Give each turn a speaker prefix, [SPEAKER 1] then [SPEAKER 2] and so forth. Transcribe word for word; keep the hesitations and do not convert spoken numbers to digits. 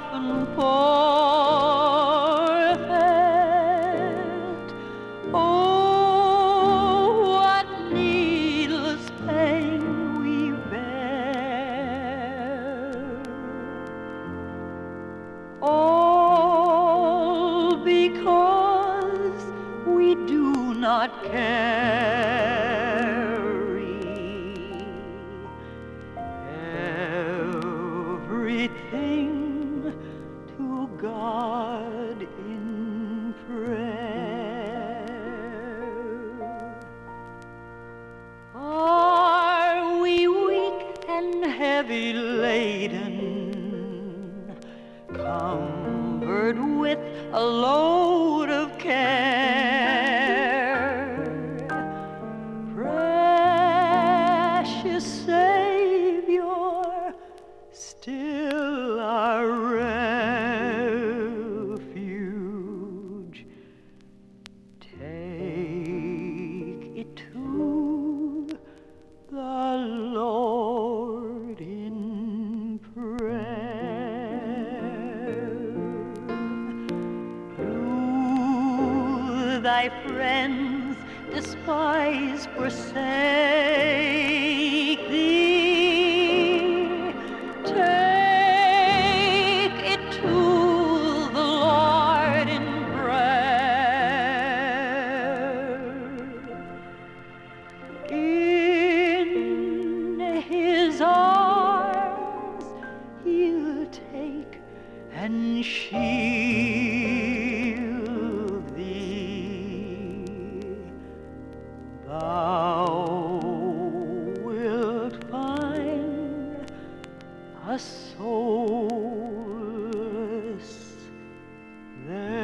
[SPEAKER 1] often forfeit. Oh, what needless pain we bear, all because we do not carry everything to God in prayer. Are we weak and heavy laden, cumbered with a load of care? Precious Savior, still our refuge, take it to the Lord in prayer. Do thy friends despise, forsake thee? Take it to the Lord in prayer. In His arms He'll take and shield thee. Thou wilt find a solace there.